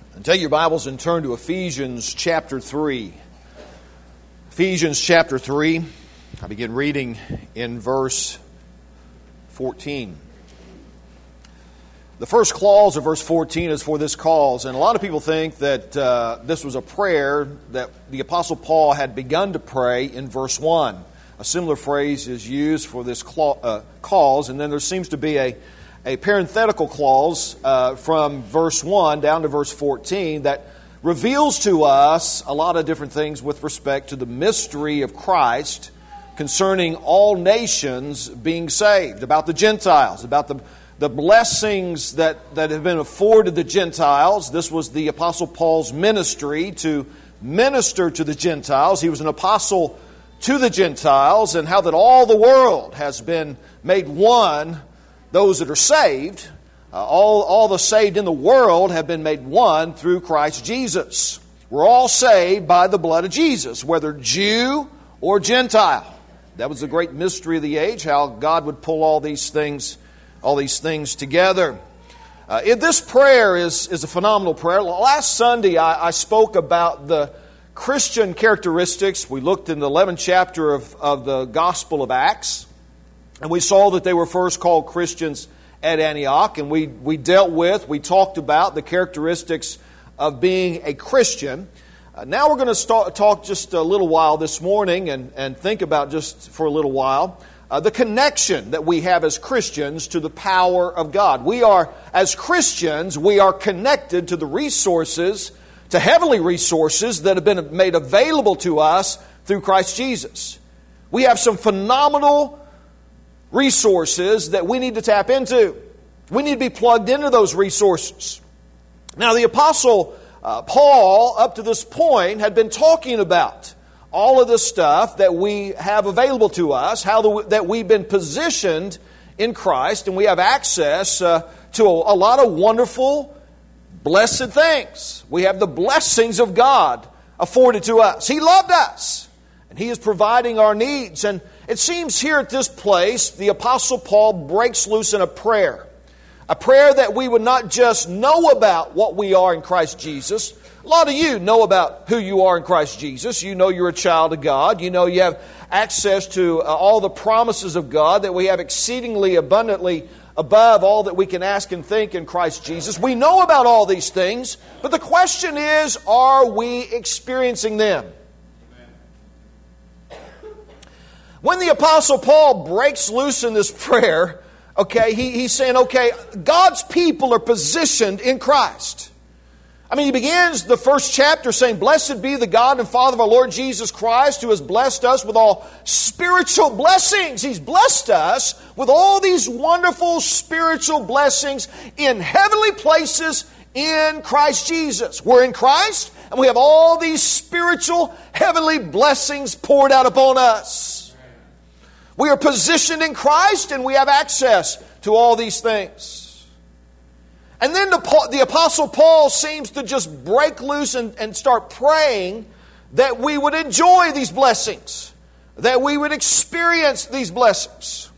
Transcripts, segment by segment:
And take your Bibles and turn to Ephesians chapter 3. Ephesians chapter 3. I begin reading in verse 14. The first clause of verse 14 is for this cause. And a lot of people think that this was a prayer that the Apostle Paul had begun to pray in verse 1. A similar phrase is used for this cause. And then there seems to be a parenthetical clause from verse 1 down to verse 14 that reveals to us a lot of different things with respect to the mystery of Christ concerning all nations being saved, about the Gentiles, about the blessings that have been afforded the Gentiles. This was the Apostle Paul's ministry, to minister to the Gentiles. He was an apostle to the Gentiles, and how that all the world has been made one. Those that are saved, all the saved in the world have been made one through Christ Jesus. We're all saved by the blood of Jesus, whether Jew or Gentile. That was the great mystery of the age, how God would pull all these things together. This prayer is a phenomenal prayer. Last Sunday I spoke about the Christian characteristics. We looked in the 11th chapter of the Gospel of Acts. And we saw that they were first called Christians at Antioch. And we talked about the characteristics of being a Christian. Now we're going to talk just a little while this morning and think about just for a little while the connection that we have as Christians to the power of God. As Christians, we are connected to the resources, to heavenly resources that have been made available to us through Christ Jesus. We have some phenomenal resources that we need to tap into. We need to be plugged into those resources. Now, the Apostle Paul, up to this point, had been talking about all of the stuff that we have available to us, that we've been positioned in Christ, and we have access to a lot of wonderful, blessed things. We have the blessings of God afforded to us. He loved us, and He is providing our needs. And it seems here at this place, the Apostle Paul breaks loose in a prayer that we would not just know about what we are in Christ Jesus. A lot of you know about who you are in Christ Jesus. You know you're a child of God. You know you have access to all the promises of God, that we have exceedingly abundantly above all that we can ask and think in Christ Jesus. We know about all these things, but the question is, are we experiencing them? When the Apostle Paul breaks loose in this prayer, he's saying, God's people are positioned in Christ. He begins the first chapter saying, "Blessed be the God and Father of our Lord Jesus Christ, who has blessed us with all spiritual blessings." He's blessed us with all these wonderful spiritual blessings in heavenly places in Christ Jesus. We're in Christ, and we have all these spiritual heavenly blessings poured out upon us. We are positioned in Christ, and we have access to all these things. And then the Apostle Paul seems to just break loose and start praying that we would enjoy these blessings, that we would experience these blessings.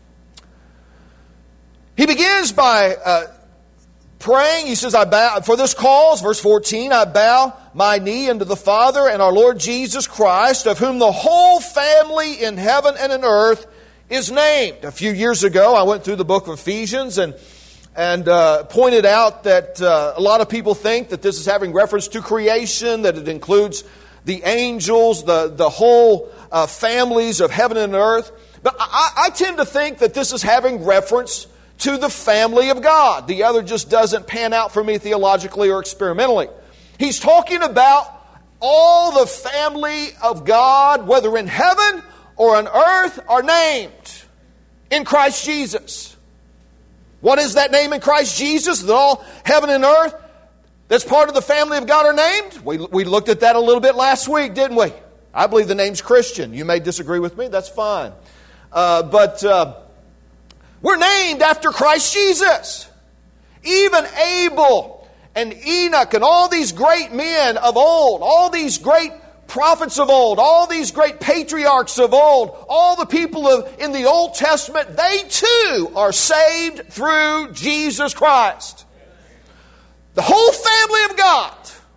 He begins by praying. He says, "I bow for this cause," verse 14, "I bow my knee unto the Father and our Lord Jesus Christ, of whom the whole family in heaven and in earth is named." A few years ago, I went through the book of Ephesians and pointed out that a lot of people think that this is having reference to creation, that it includes the angels, the whole families of heaven and earth. But I tend to think that this is having reference to the family of God. The other just doesn't pan out for me theologically or experimentally. He's talking about all the family of God, whether in heaven or on earth, are named in Christ Jesus. What is that name in Christ Jesus? That all heaven and earth that's part of the family of God are named? We looked at that a little bit last week, didn't we? I believe the name's Christian. You may disagree with me. That's fine. But we're named after Christ Jesus. Even Abel and Enoch and all these great men of old, all these great prophets of old, all these great patriarchs of old, all the people in the Old Testament, they too are saved through Jesus Christ. The whole family of God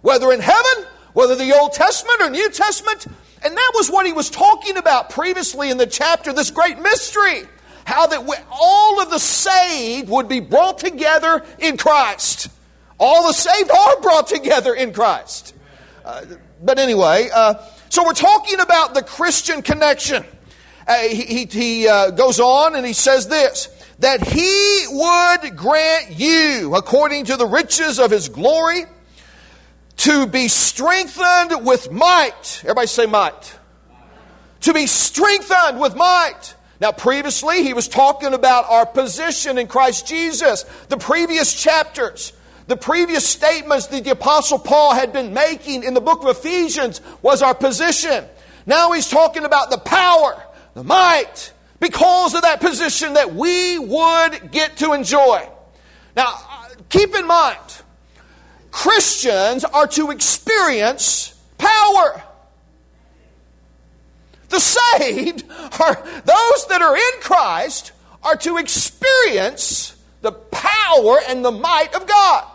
whether in heaven, whether the Old Testament or New Testament. And that was what he was talking about previously in the chapter, this great mystery. How that all of the saved would be brought together in Christ. All the saved are brought together in Christ. But anyway, so we're talking about the Christian connection. He goes on and he says this, that He would grant you, according to the riches of His glory, to be strengthened with might. Everybody say might. To be strengthened with might. Now previously he was talking about our position in Christ Jesus. The previous chapters, the previous statements that the Apostle Paul had been making in the book of Ephesians was our position. Now he's talking about the power, the might, because of that position that we would get to enjoy. Now keep in mind, Christians are to experience power. The saved are those that are in Christ are to experience the power and the might of God.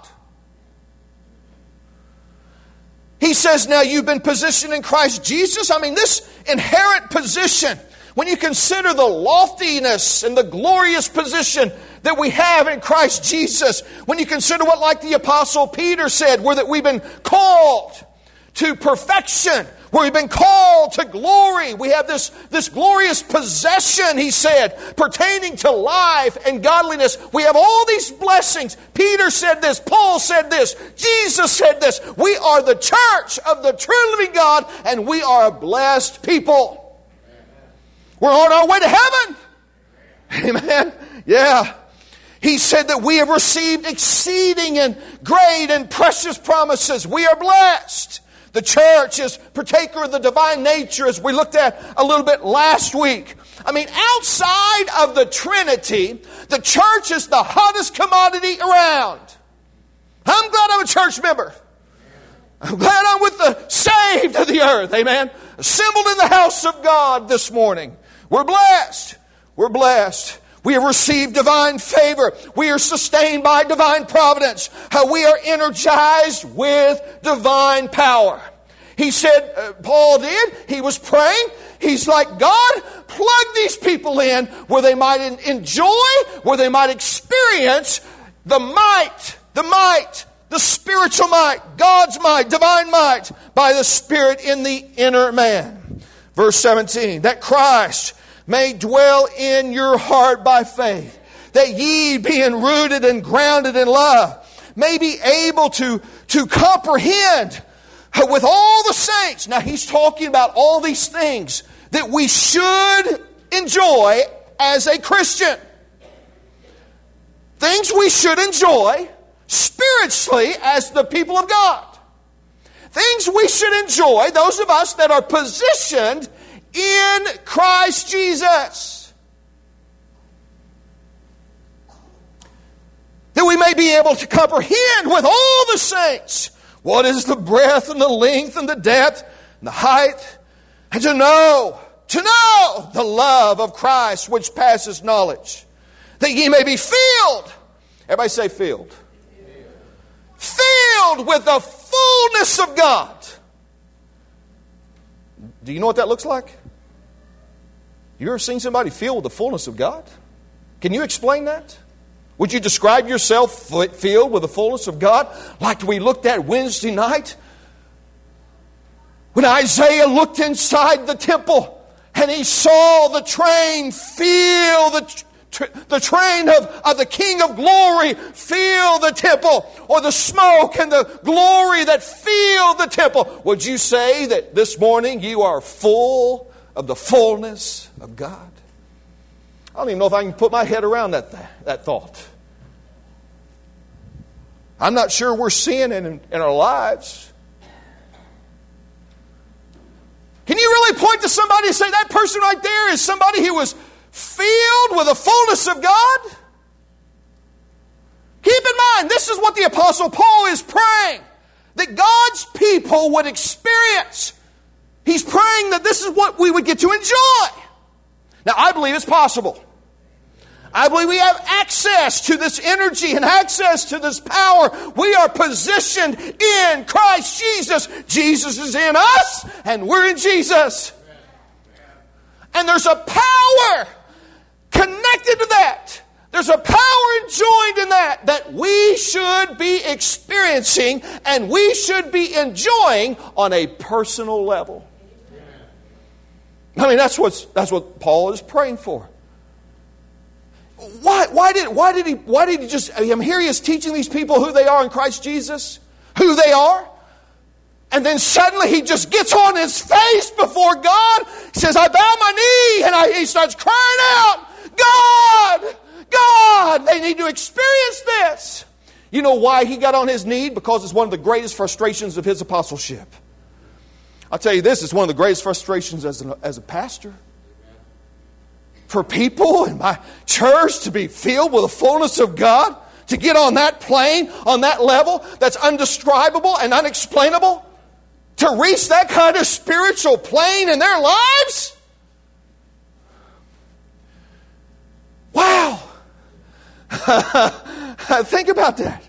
He says, now you've been positioned in Christ Jesus. I mean, this inherent position, when you consider the loftiness and the glorious position that we have in Christ Jesus, when you consider what, like the Apostle Peter said, where that we've been called to perfection, where we've been called to glory. We have this glorious possession, he said, pertaining to life and godliness. We have all these blessings. Peter said this, Paul said this, Jesus said this. We are the church of the true living God, and we are a blessed people. We're on our way to heaven. Amen. Yeah. He said that we have received exceeding and great and precious promises. We are blessed. The church is partaker of the divine nature, as we looked at a little bit last week. I mean, outside of the Trinity, the church is the hottest commodity around. I'm glad I'm a church member. I'm glad I'm with the saved of the earth. Amen. Assembled in the house of God this morning. We're blessed. We're blessed. We have received divine favor. We are sustained by divine providence. We are energized with divine power. He said, Paul did, he was praying. He's like, God, plug these people in where they might enjoy, where they might experience the might, the spiritual might, God's might, divine might, by the Spirit in the inner man. Verse 17, that Christ may dwell in your heart by faith, that ye, being rooted and grounded in love, may be able to comprehend with all the saints. Now he's talking about all these things that we should enjoy as a Christian. Things we should enjoy spiritually as the people of God. Things we should enjoy, those of us that are positioned in Christ Jesus. That we may be able to comprehend with all the saints what is the breadth and the length and the depth and the height, and to know the love of Christ which passes knowledge, that ye may be filled. Everybody say filled. Filled with the fullness of God. Do you know what that looks like? You ever seen somebody filled with the fullness of God? Can you explain that? Would you describe yourself filled with the fullness of God? Like we looked at Wednesday night, when Isaiah looked inside the temple and he saw the train fill the train of the King of Glory fill the temple, or the smoke and the glory that filled the temple. Would you say that this morning you are full of the fullness of God? I don't even know if I can put my head around that thought. I'm not sure we're seeing it in our lives. Can you really point to somebody and say that person right there is somebody who was filled with the fullness of God? Keep in mind, this is what the Apostle Paul is praying, that God's people would experience. He's praying that this is what we would get to enjoy. Now, I believe it's possible. I believe we have access to this energy and access to this power. We are positioned in Christ Jesus. Jesus is in us and we're in Jesus. And there's a power connected to that. There's a power joined in that we should be experiencing and we should be enjoying on a personal level. I mean, that's what Paul is praying for. Why did he just, here he is teaching these people who they are in Christ Jesus, who they are, and then suddenly he just gets on his face before God. He says, I bow my knee, and he starts crying out, God, they need to experience this. You know why he got on his knee? Because it's one of the greatest frustrations of his apostleship. I'll tell you this, it's one of the greatest frustrations as a pastor. For people in my church to be filled with the fullness of God, to get on that plane, on that level that's undescribable and unexplainable, to reach that kind of spiritual plane in their lives? Wow. Think about that.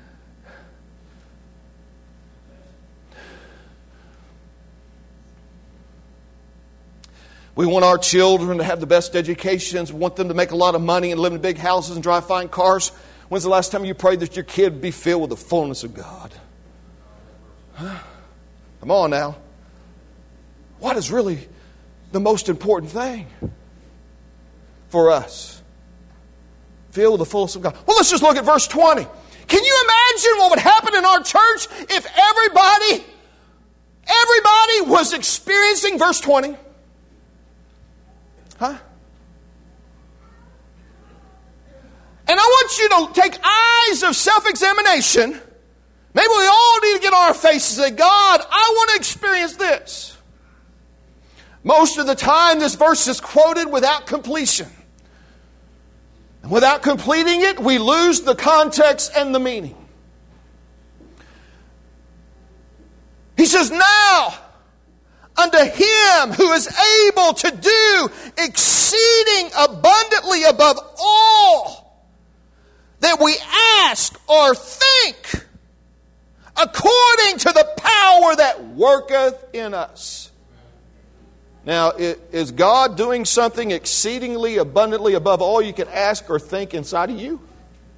We want our children to have the best educations. We want them to make a lot of money and live in big houses and drive fine cars. When's the last time you prayed that your kid be filled with the fullness of God? Huh? Come on now. What is really the most important thing for us? Filled with the fullness of God. Well, let's just look at verse 20. Can you imagine what would happen in our church if everybody was experiencing verse 20? Huh? And I want you to take eyes of self-examination. Maybe we all need to get on our faces and say, God, I want to experience this. Most of the time, this verse is quoted without completion. And without completing it, we lose the context and the meaning. He says, now, unto him who is able to do exceeding abundantly above all that we ask or think, according to the power that worketh in us. Now, is God doing something exceedingly abundantly above all you can ask or think inside of you?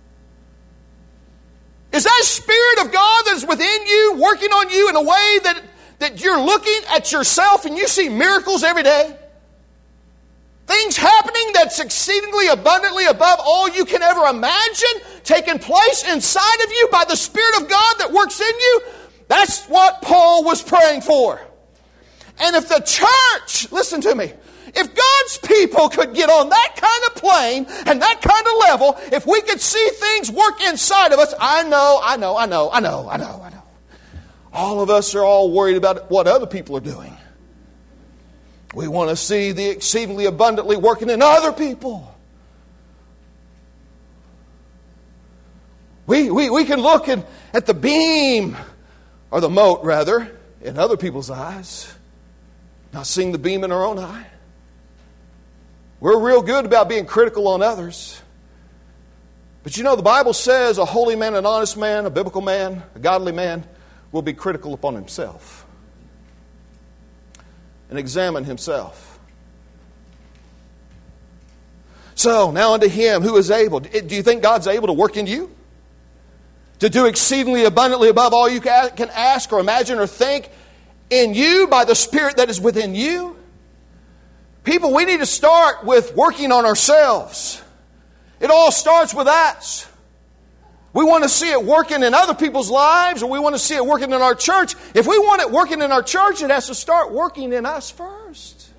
Is that Spirit of God that is within you working on you in a way that you're looking at yourself and you see miracles every day? Things happening that's exceedingly abundantly above all you can ever imagine taking place inside of you by the Spirit of God that works in you? That's what Paul was praying for. And if the church, listen to me, if God's people could get on that kind of plane and that kind of level, if we could see things work inside of us, I know. All of us are all worried about what other people are doing. We want to see the exceedingly abundantly working in other people. We can look at the beam, or the mote rather, in other people's eyes, not seeing the beam in our own eye. We're real good about being critical on others. But you know, the Bible says a holy man, an honest man, a biblical man, a godly man will be critical upon himself and examine himself. So, now unto him who is able. Do you think God's able to work in you? To do exceedingly abundantly above all you can ask or imagine or think in you by the Spirit that is within you? People, we need to start with working on ourselves. It all starts with us. We want to see it working in other people's lives, or we want to see it working in our church. If we want it working in our church, it has to start working in us first.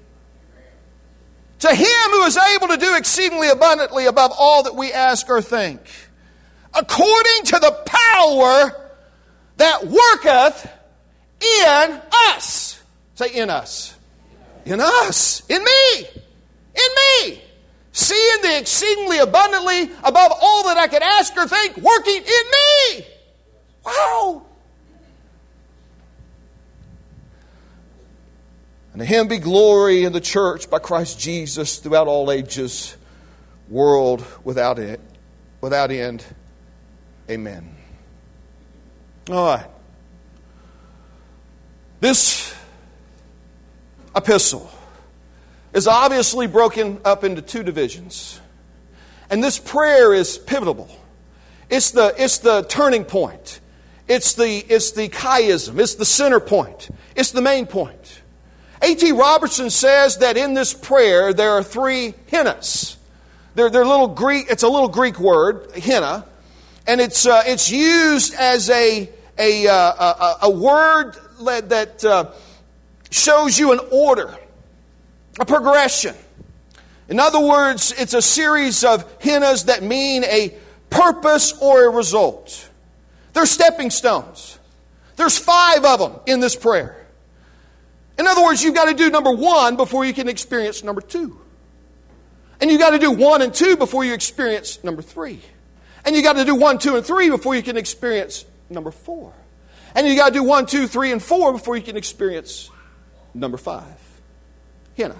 To him who is able to do exceedingly abundantly above all that we ask or think, according to the power that worketh in us. Say, in us. In us. In me. In me. Seeing the exceedingly abundantly above all that I could ask or think working in me. Wow. And to him be glory in the church by Christ Jesus throughout all ages, world without end. Amen. All right. This epistle is obviously broken up into two divisions. And this prayer is pivotal. It's the turning point. It's the chiasm. It's the center point. It's the main point. A.T. Robertson says that in this prayer there are three hennas. They're little Greek. It's a little Greek word, henna, and it's used as a word that shows you an order, a progression. In other words, it's a series of hennas that mean a purpose or a result. They're stepping stones. There's 5 of them in this prayer. In other words, you've got to do number 1 before you can experience number 2. And you've got to do 1 and 2 before you experience number 3. And you've got to do 1, 2, and 3 before you can experience number 4. And you've got to do 1, 2, 3, and 4 before you can experience number 5. Henna.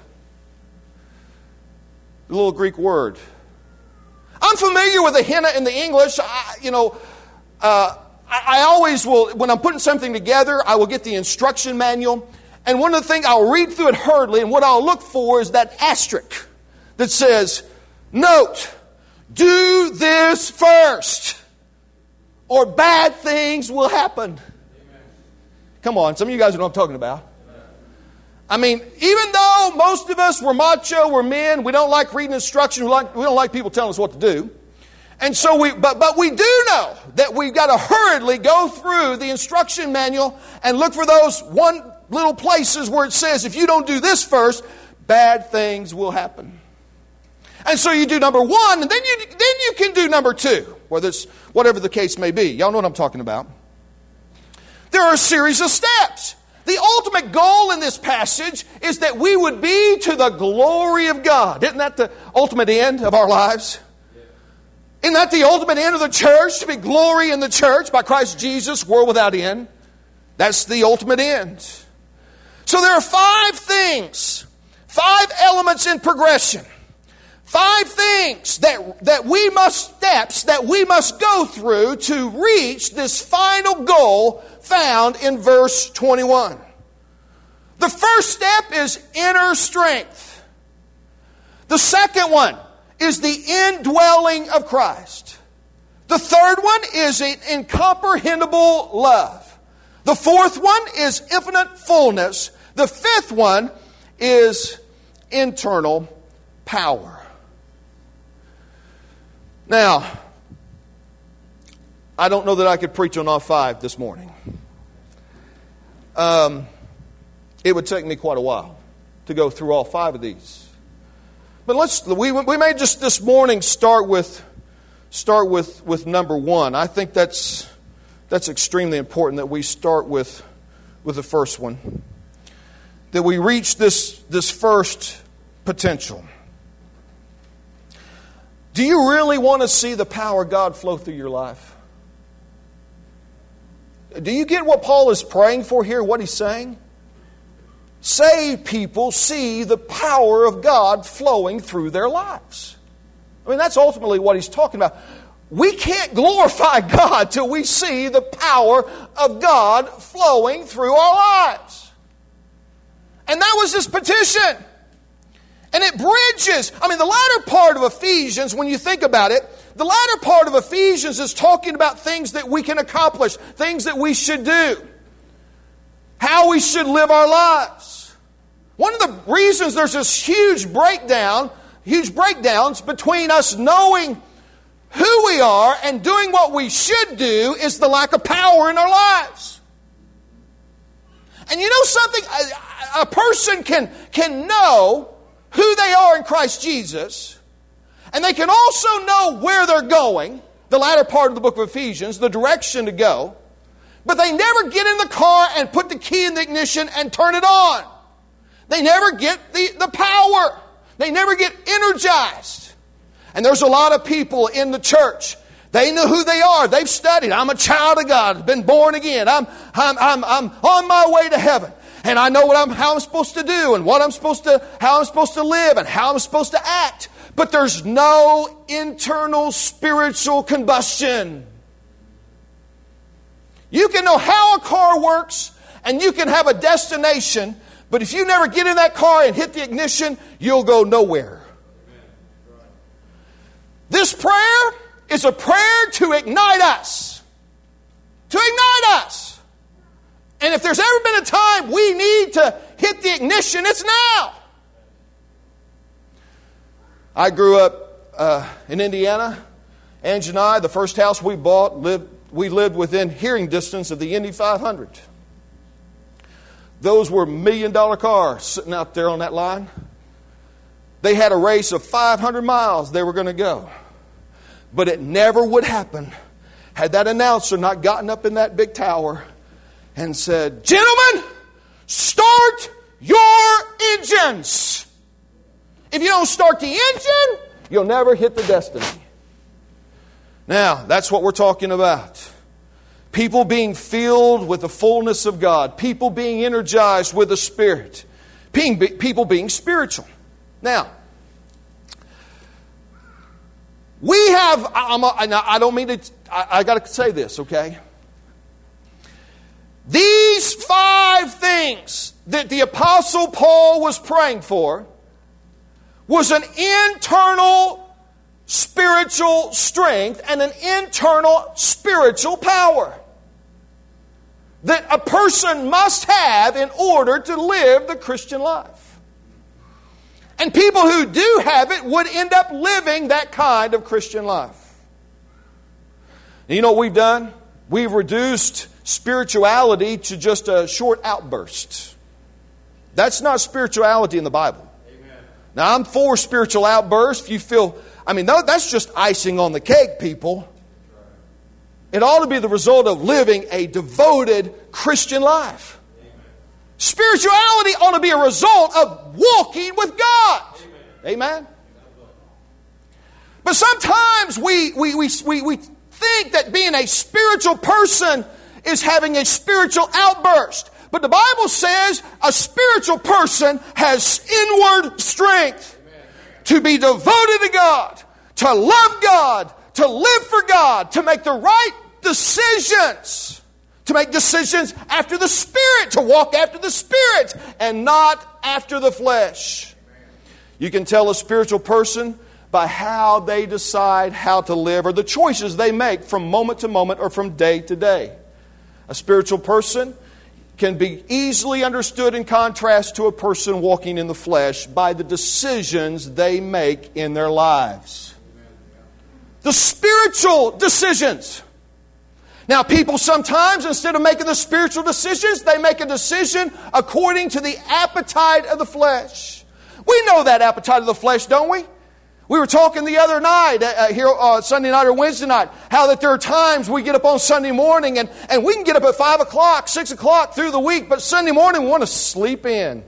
The little Greek word. I'm familiar with the henna in the English. I always will, when I'm putting something together, I will get the instruction manual. And one of the things, I'll read through it hurriedly, and what I'll look for is that asterisk that says, note, do this first, or bad things will happen. Amen. Come on, some of you guys know what I'm talking about. Amen. I mean, even though most of us, we're macho, we're men, we don't like reading instruction, we don't like people telling us what to do. And so but we do know that we've got to hurriedly go through the instruction manual and look for those one little places where it says, if you don't do this first, bad things will happen. And so you do number 1, and then you can do number 2, whatever the case may be. Y'all know what I'm talking about. There are a series of steps. The ultimate goal in this passage is that we would be to the glory of God. Isn't that the ultimate end of our lives? Isn't that the ultimate end of the church? To be glory in the church by Christ Jesus, world without end. That's the ultimate end. So there are 5 things, 5 elements in progression. 5 things steps that we must go through to reach this final goal found in verse 21. The first step is inner strength. The second one is the indwelling of Christ. The third one is an incomprehensible love. The fourth one is infinite fullness. The fifth one is internal power. Now, I don't know that I could preach on all 5 this morning. It would take me quite a while to go through all 5 of these. But we may just this morning start with number 1. I think that's extremely important that we start with the first one. That we reach this first potential. Do you really want to see the power of God flow through your life? Do you get what Paul is praying for here, what he's saying? Saved people see the power of God flowing through their lives. I mean, that's ultimately what he's talking about. We can't glorify God till we see the power of God flowing through our lives. And that was his petition. And it bridges. I mean, the latter part of Ephesians, when you think about it, the latter part of Ephesians is talking about things that we can accomplish, things that we should do, how we should live our lives. One of the reasons there's this huge breakdowns between us knowing who we are and doing what we should do is the lack of power in our lives. And you know something? A person can know who they are in Christ Jesus, and they can also know where they're going, the latter part of the book of Ephesians, the direction to go, but they never get in the car and put the key in the ignition and turn it on. They never get the power. They never get energized. And there's a lot of people in the church. They know who they are. They've studied. I'm a child of God. Been born again. I'm on my way to heaven. And I know how I'm supposed to do and how I'm supposed to live and how I'm supposed to act. but there's no internal spiritual combustion. You can know how a car works, and you can have a destination, but if you never get in that car and hit the ignition, you'll go nowhere. This prayer is a prayer to ignite us. To ignite us. And if there's ever been a time we need to hit the ignition, it's now. I grew up in Indiana. Angie and I, the first house we bought, we lived within hearing distance of the Indy 500. Those were $1 million cars sitting out there on that line. They had a race of 500 miles they were going to go. But it never would happen had that announcer not gotten up in that big tower and said, "Gentlemen, start your engines." If you don't start the engine, you'll never hit the destiny. Now, that's what we're talking about. People being filled with the fullness of God. People being energized with the Spirit. People being spiritual. Now, we have, I don't mean to, I got to say this, okay? These 5 things that the Apostle Paul was praying for was an internal spiritual strength and an internal spiritual power that a person must have in order to live the Christian life. And people who do have it would end up living that kind of Christian life. And you know what we've done? We've reduced spirituality to just a short outburst. That's not spirituality in the Bible. Amen. Now, I'm for spiritual outbursts. If you feel, that's just icing on the cake, people. It ought to be the result of living a devoted Christian life. Amen. Spirituality ought to be a result of walking with God. Amen. Amen? But sometimes we think that being a spiritual person is having a spiritual outburst. But the Bible says a spiritual person has inward strength to be devoted to God, to love God, to live for God, to make the right decisions, to make decisions after the Spirit, to walk after the Spirit and not after the flesh. You can tell a spiritual person by how they decide how to live or the choices they make from moment to moment or from day to day. A spiritual person can be easily understood in contrast to a person walking in the flesh by the decisions they make in their lives. The spiritual decisions. Now, people sometimes, instead of making the spiritual decisions, they make a decision according to the appetite of the flesh. We know that appetite of the flesh, don't we? We were talking the other night, here Sunday night or Wednesday night, how that there are times we get up on Sunday morning and we can get up at 5 o'clock, 6 o'clock through the week, but Sunday morning we want to sleep in.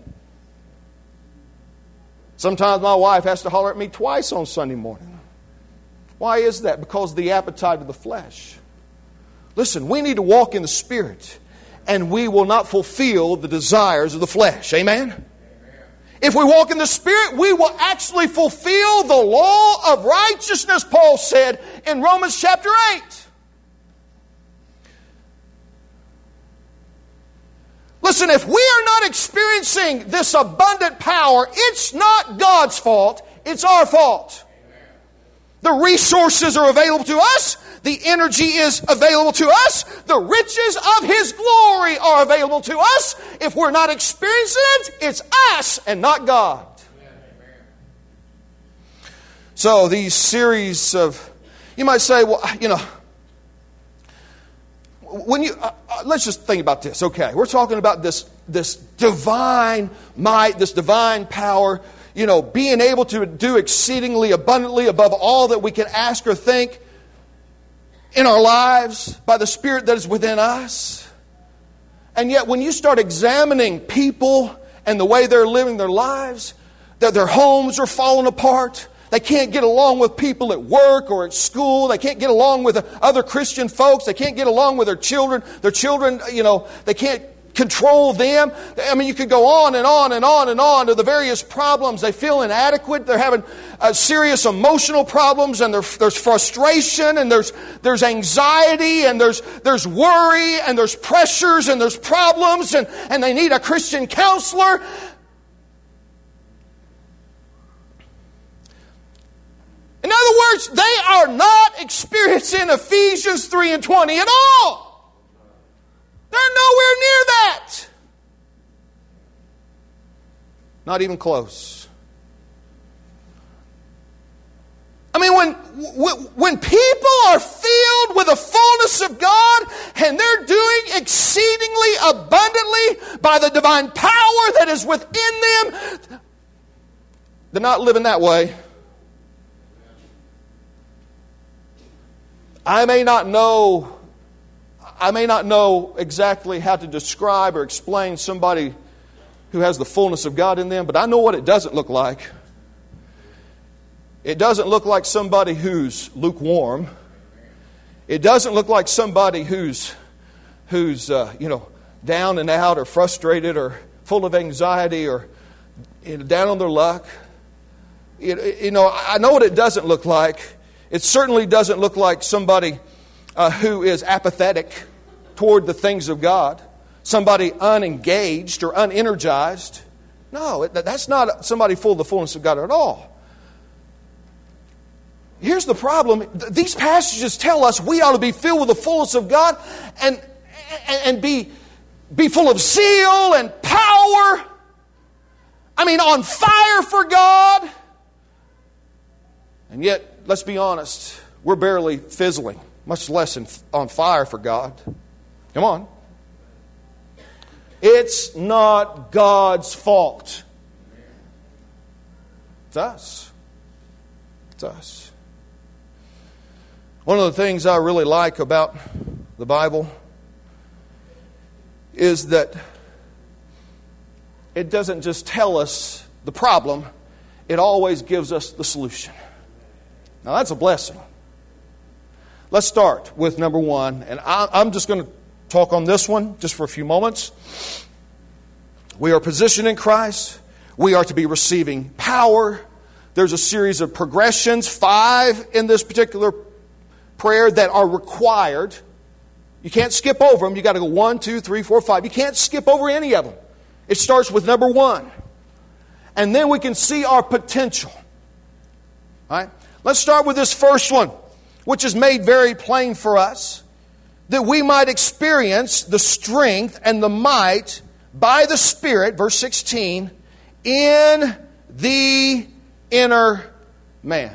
Sometimes my wife has to holler at me twice on Sunday morning. Why is that? Because of the appetite of the flesh. Listen, we need to walk in the Spirit, and we will not fulfill the desires of the flesh. Amen? If we walk in the Spirit, we will actually fulfill the law of righteousness, Paul said in Romans chapter 8. Listen, if we are not experiencing this abundant power, it's not God's fault, it's our fault. The resources are available to us. The energy is available to us. The riches of His glory are available to us. If we're not experiencing it, it's us and not God. So these series of, you might say, well, when you let's just think about this. Okay, we're talking about this divine might, this divine power. Being able to do exceedingly abundantly above all that we can ask or think in our lives by the Spirit that is within us. And yet when you start examining people and the way they're living their lives, that their homes are falling apart. They can't get along with people at work or at school. They can't get along with other Christian folks. They can't get along with their children. Their children, they can't control them. I mean, you could go on and on and on and on to the various problems. They feel inadequate. They're having serious emotional problems, and there's frustration, and there's anxiety, and there's worry, and there's pressures, and there's problems, and they need a Christian counselor. In other words, they are not experiencing Ephesians 3 and 20 at all. They're nowhere near that. Not even close. I mean, when people are filled with the fullness of God and they're doing exceedingly abundantly by the divine power that is within them, they're not living that way. I may not know exactly how to describe or explain somebody who has the fullness of God in them, but I know what it doesn't look like. It doesn't look like somebody who's lukewarm. It doesn't look like somebody who's down and out or frustrated or full of anxiety or down on their luck. I know what it doesn't look like. It certainly doesn't look like somebody who is apathetic toward the things of God, somebody unengaged or unenergized. No, that's not somebody full of the fullness of God at all. Here's the problem. These passages tell us we ought to be filled with the fullness of God and be full of zeal and power. I mean, on fire for God. And yet, let's be honest, we're barely fizzling, much less on fire for God. Come on. It's not God's fault. It's us. It's us. One of the things I really like about the Bible is that it doesn't just tell us the problem, it always gives us the solution. Now that's a blessing. Let's start with number one, and I'm just going to talk on this one just for a few moments. We are positioned in Christ. We are to be receiving power. There's a series of progressions, 5 in this particular prayer, that are required. You can't skip over them. You got to go 1, 2, 3, 4, 5. You can't skip over any of them. It starts with number 1. And then we can see our potential. All right? Let's start with this first one, which is made very plain for us, that we might experience the strength and the might by the Spirit, verse 16, in the inner man.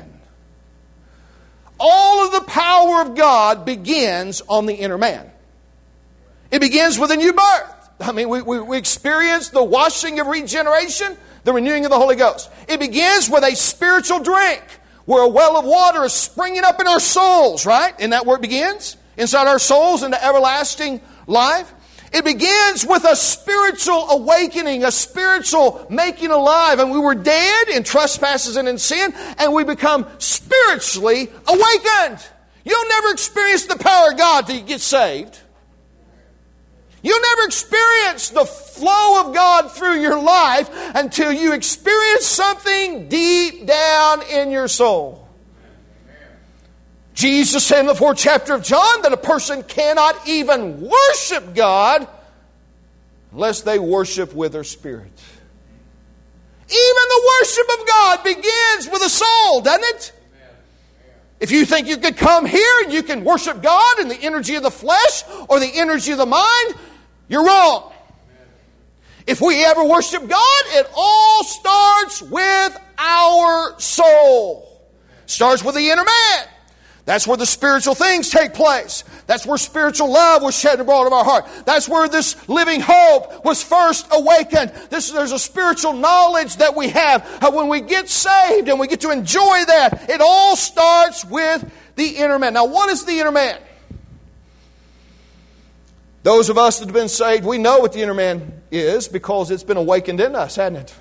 All of the power of God begins on the inner man. It begins with a new birth. I mean, we experience the washing of regeneration, the renewing of the Holy Ghost. It begins with a spiritual drink, where a well of water is springing up in our souls, right? Isn't that where it begins? Inside our souls into everlasting life. It begins with a spiritual awakening, a spiritual making alive. And we were dead in trespasses and in sin, and we become spiritually awakened. You'll never experience the power of God till you get saved. You'll never experience the flow of God through your life until you experience something deep down in your soul. Jesus said in the 4th chapter of John that a person cannot even worship God unless they worship with their spirit. Even the worship of God begins with a soul, doesn't it? If you think you could come here and you can worship God in the energy of the flesh or the energy of the mind, you're wrong. If we ever worship God, it all starts with our soul. Starts with the inner man. That's where the spiritual things take place. That's where spiritual love was shed abroad of our heart. That's where this living hope was first awakened. There's a spiritual knowledge that we have when we get saved and we get to enjoy that. It all starts with the inner man. Now, what is the inner man? Those of us that have been saved, we know what the inner man is because it's been awakened in us, hasn't it?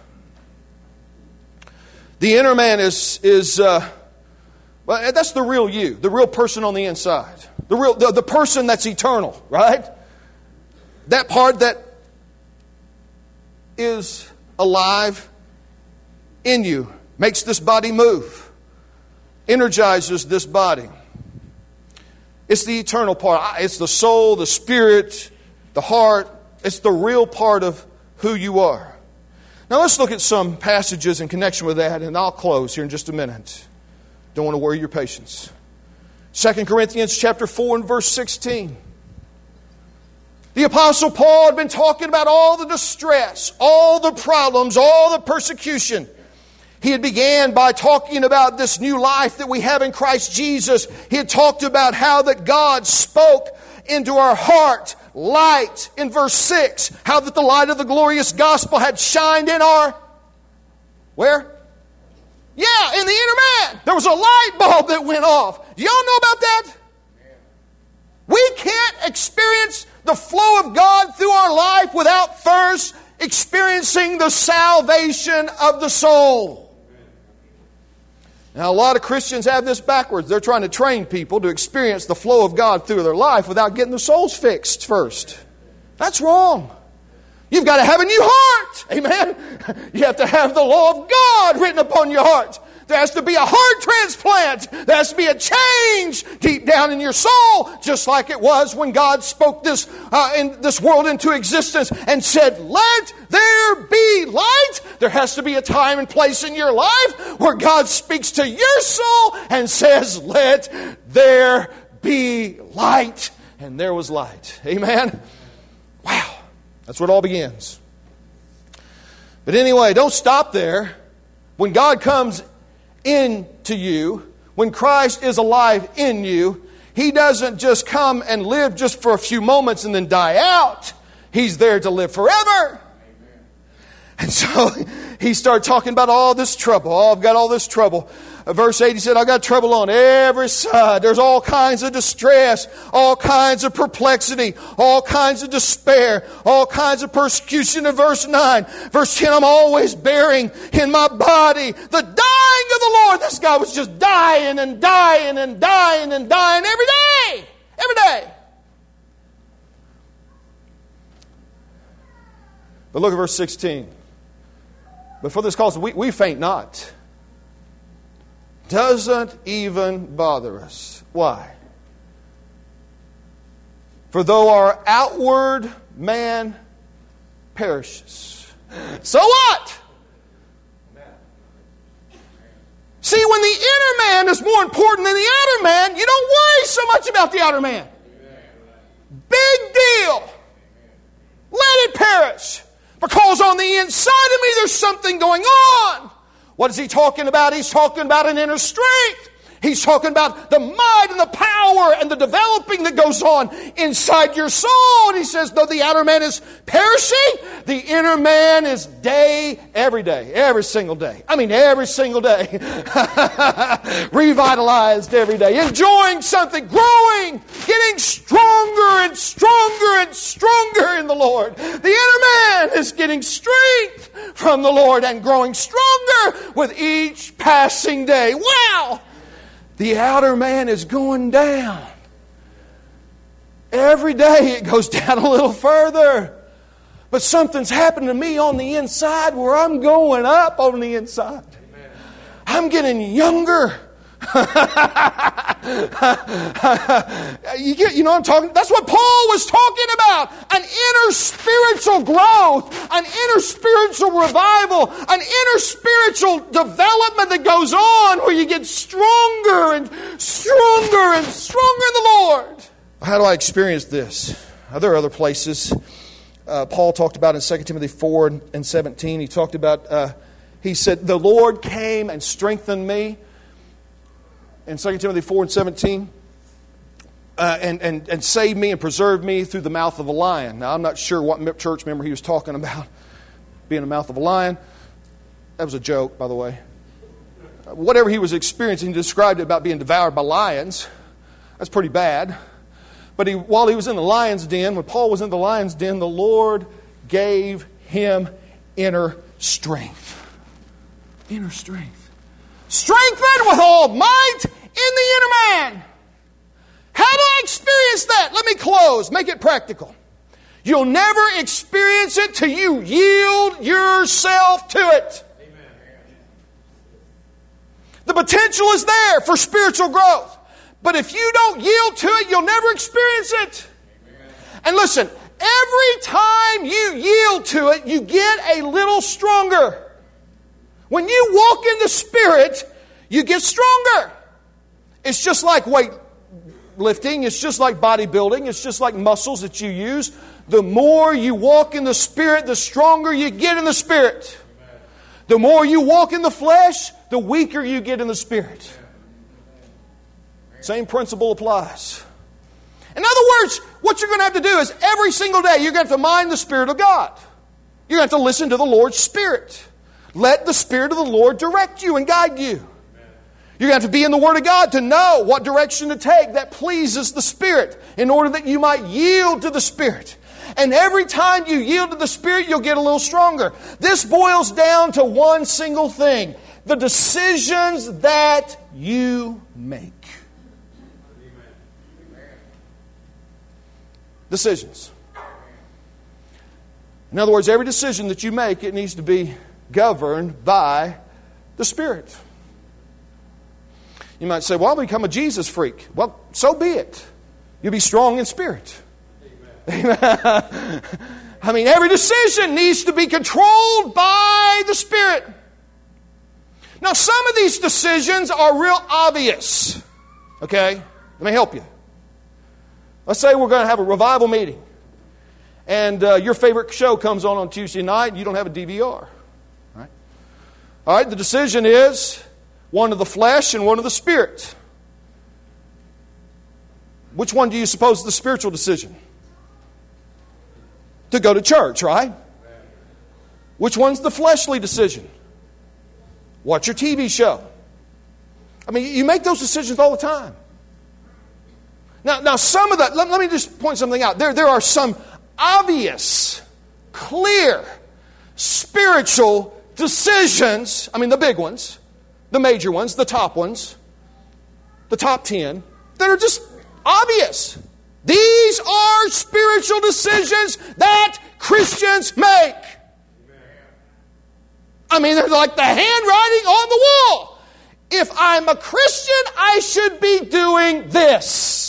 The inner man is well, that's the real you, the real person on the inside, the person that's eternal, right? That part that is alive in you, makes this body move, energizes this body. It's the eternal part. It's the soul, the spirit, the heart. It's the real part of who you are. Now let's look at some passages in connection with that, and I'll close here in just a minute. Don't want to worry your patience. 2 Corinthians chapter 4 and verse 16. The Apostle Paul had been talking about all the distress, all the problems, all the persecution. He had began by talking about this new life that we have in Christ Jesus. He had talked about how that God spoke into our heart light in verse 6. How that the light of the glorious gospel had shined in our... Where? Yeah, in the inner man. There was a light bulb that went off. Do y'all know about that? We can't experience the flow of God through our life without first experiencing the salvation of the soul. Now, a lot of Christians have this backwards. They're trying to train people to experience the flow of God through their life without getting their souls fixed first. That's wrong. You've got to have a new heart. Amen? You have to have the law of God written upon your heart. There has to be a heart transplant. There has to be a change deep down in your soul, just like it was when God spoke this world into existence and said, "Let there be light." There has to be a time and place in your life where God speaks to your soul and says, "Let there be light." And there was light. Amen? Wow. That's where it all begins. But anyway, don't stop there. When God comes into you, when Christ is alive in you, He doesn't just come and live just for a few moments and then die out. He's there to live forever. And so he started talking about all this trouble. Oh, I've got all this trouble. Verse 8, he said, I've got trouble on every side. There's all kinds of distress, all kinds of perplexity, all kinds of despair, all kinds of persecution. In verse 9, verse 10, I'm always bearing in my body the dying of the Lord. This guy was just dying and dying and dying and dying every day. Every day. But look at verse 16. But for this cause, we faint not. Doesn't even bother us. Why? For though our outward man perishes. So what? See, when the inner man is more important than the outer man, you don't worry so much about the outer man. Big deal. Let it perish. Because on the inside of me there's something going on. What is he talking about? He's talking about an inner strength. He's talking about the might and the power and the developing that goes on inside your soul. And he says, though the outer man is perishing, the inner man is every day, every single day. I mean, every single day. Revitalized every day. Enjoying something, growing, getting stronger and stronger and stronger in the Lord. The inner man is getting strength from the Lord and growing stronger with each passing day. Wow! The outer man is going down. Every day it goes down a little further. But something's happened to me on the inside where I'm going up on the inside. Amen. I'm getting younger. You know what I'm talking? That's what Paul was talking about. An inner spiritual growth, an inner spiritual revival, an inner spiritual development that goes on where you get stronger and stronger and stronger in the Lord. How do I experience this? There are other places. Paul talked about in 2 Timothy 4 and 17. He talked about, he said, the Lord came and strengthened me. In 2 Timothy 4 and 17, and saved me and preserved me through the mouth of a lion. Now, I'm not sure what church member he was talking about, being the mouth of a lion. That was a joke, by the way. Whatever he was experiencing, he described it about being devoured by lions. That's pretty bad. But while he was in the lion's den, when Paul was in the lion's den, the Lord gave him inner strength. Inner strength. Strengthened with all might in the inner man. How do I experience that? Let me close. Make it practical. You'll never experience it till you yield yourself to it. The potential is there for spiritual growth. But if you don't yield to it, you'll never experience it. And listen, every time you yield to it, you get a little stronger. When you walk in the Spirit, you get stronger. It's just like weightlifting. It's just like bodybuilding. It's just like muscles that you use. The more you walk in the Spirit, the stronger you get in the Spirit. The more you walk in the flesh, the weaker you get in the Spirit. Same principle applies. In other words, what you're going to have to do is every single day you're going to have to mind the Spirit of God. You're going to have to listen to the Lord's Spirit. Let the Spirit of the Lord direct you and guide you. You're going to have to be in the Word of God to know what direction to take that pleases the Spirit in order that you might yield to the Spirit. And every time you yield to the Spirit, you'll get a little stronger. This boils down to one single thing: the decisions that you make. Decisions. In other words, every decision that you make, it needs to be governed by the Spirit. You might say, well, I'll become a Jesus freak. Well, so be it. You'll be strong in spirit. Amen. I mean, every decision needs to be controlled by the Spirit. Now, some of these decisions are real obvious. Okay? Let me help you. Let's say we're going to have a revival meeting. And your favorite show comes on Tuesday night and you don't have a DVR. Right? All right, the decision is one of the flesh and one of the Spirit. Which one do you suppose is the spiritual decision? To go to church, right? Which one's the fleshly decision? Watch your TV show. I mean, you make those decisions all the time. Now some of that, let me just point something out. There are some obvious, clear, spiritual decisions. I mean, the big ones, the major ones, the top ones, the top 10, that are just obvious. These are spiritual decisions that Christians make. I mean, they're like the handwriting on the wall. If I'm a Christian, I should be doing this.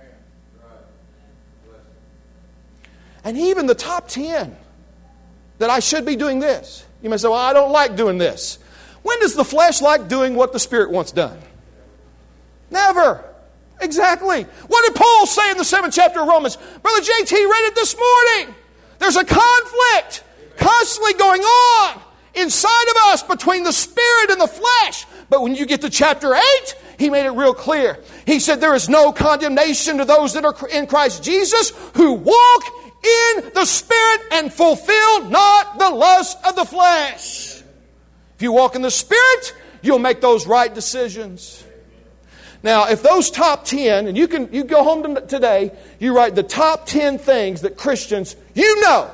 And even the top 10, that I should be doing this. You may say, well, I don't like doing this. When does the flesh like doing what the Spirit wants done? Never. Exactly. What did Paul say in the 7th chapter of Romans? Brother JT read it this morning. There's a conflict constantly going on inside of us between the Spirit and the flesh. But when you get to chapter 8, he made it real clear. He said there is no condemnation to those that are in Christ Jesus who walk in the Spirit and fulfill not the lust of the flesh. If you walk in the Spirit, you'll make those right decisions. Now, if those top 10, and you go home today, you write the top 10 things that Christians, you know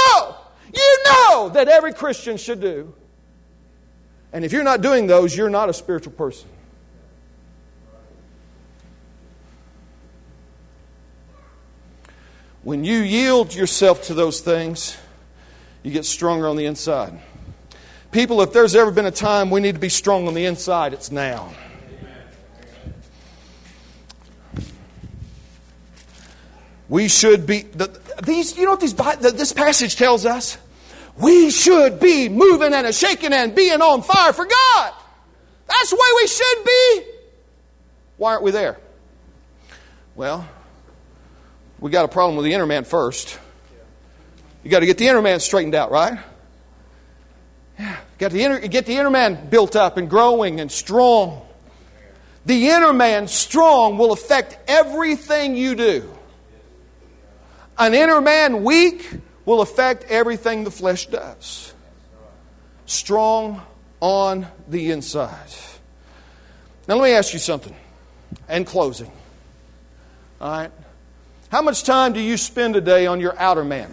that every Christian should do. And if you're not doing those, you're not a spiritual person. When you yield yourself to those things, you get stronger on the inside. People, if there's ever been a time we need to be strong on the inside, it's now. We should be, you know what this passage tells us? We should be moving and shaking and being on fire for God. That's the way we should be. Why aren't we there? Well, we got a problem with the inner man first. You got to get the inner man straightened out, right? Yeah, get the inner man built up and growing and strong. The inner man strong will affect everything you do. An inner man weak will affect everything the flesh does. Strong on the inside. Now let me ask you something. In closing. All right. How much time do you spend a day on your outer man?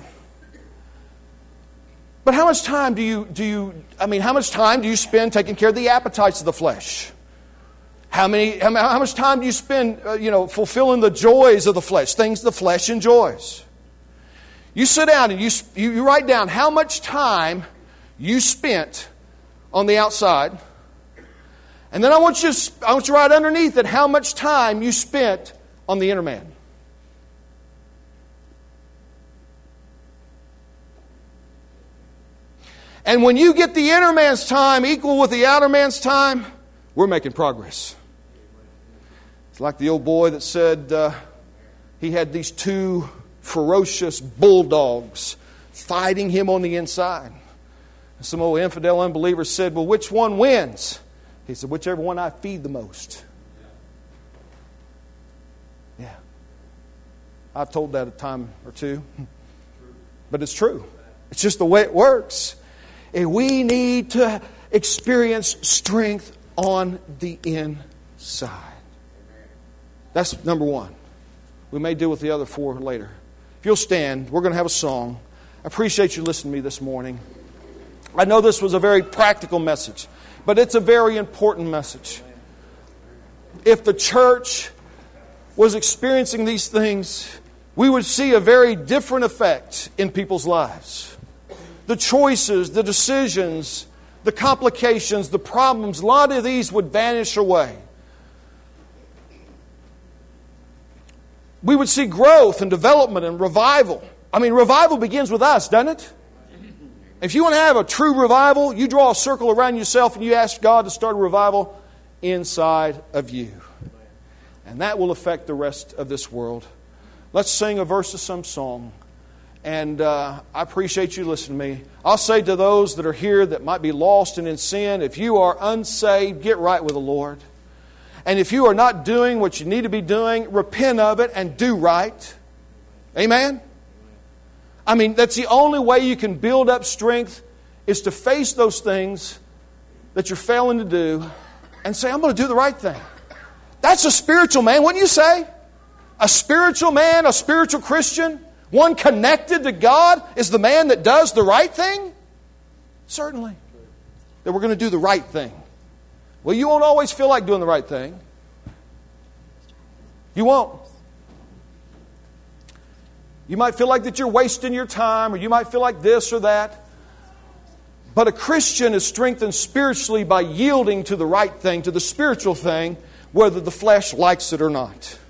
But how much time do you spend taking care of the appetites of the flesh? How much time do you spend fulfilling the joys of the flesh, things the flesh enjoys? You sit down and you write down how much time you spent on the outside. And then I want you to write underneath it how much time you spent on the inner man. And when you get the inner man's time equal with the outer man's time, we're making progress. It's like the old boy that said he had these two ferocious bulldogs fighting him on the inside. And some old infidel unbeliever said, well, which one wins? He said, whichever one I feed the most. Yeah. I've told that a time or two. But it's true. It's just the way it works. And we need to experience strength on the inside. That's number one. We may deal with the other four later. If you'll stand, we're going to have a song. I appreciate you listening to me this morning. I know this was a very practical message, but it's a very important message. If the church was experiencing these things, we would see a very different effect in people's lives. The choices, the decisions, the complications, the problems, a lot of these would vanish away. We would see growth and development and revival. I mean, revival begins with us, doesn't it? If you want to have a true revival, you draw a circle around yourself and you ask God to start a revival inside of you. And that will affect the rest of this world. Let's sing a verse of some song. And I appreciate you listening to me. I'll say to those that are here that might be lost and in sin, if you are unsaved, get right with the Lord. And if you are not doing what you need to be doing, repent of it and do right. Amen? I mean, that's the only way you can build up strength is to face those things that you're failing to do and say, I'm going to do the right thing. That's a spiritual man, wouldn't you say? A spiritual man, a spiritual Christian, one connected to God is the man that does the right thing? Certainly. That we're going to do the right thing. Well, you won't always feel like doing the right thing. You won't. You might feel like that you're wasting your time, or you might feel like this or that. But a Christian is strengthened spiritually by yielding to the right thing, to the spiritual thing, whether the flesh likes it or not.